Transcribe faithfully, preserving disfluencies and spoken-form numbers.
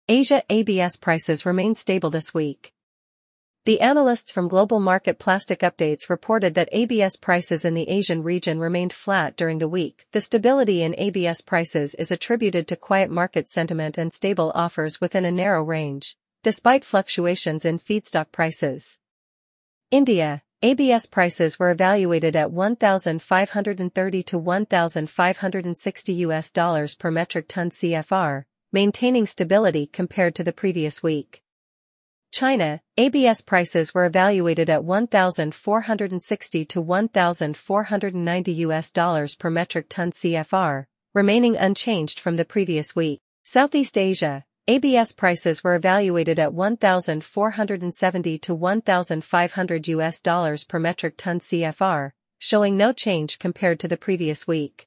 Asia A B S prices remain stable this week. The analysts from Global Market Plastic Updates reported that A B S prices in the Asian region remained flat during the week. The stability in A B S prices is attributed to quiet market sentiment and stable offers within a narrow range, despite fluctuations in feedstock prices. India, A B S prices were evaluated at one thousand five hundred thirty to one thousand five hundred sixty U S dollars per metric ton C F R, maintaining stability compared to the previous week. China, A B S prices were evaluated at one thousand four hundred sixty to one thousand four hundred ninety U S dollars per metric ton C F R, remaining unchanged from the previous week. Southeast Asia, A B S prices were evaluated at one thousand four hundred seventy to one thousand five hundred U S dollars per metric ton C F R, showing no change compared to the previous week.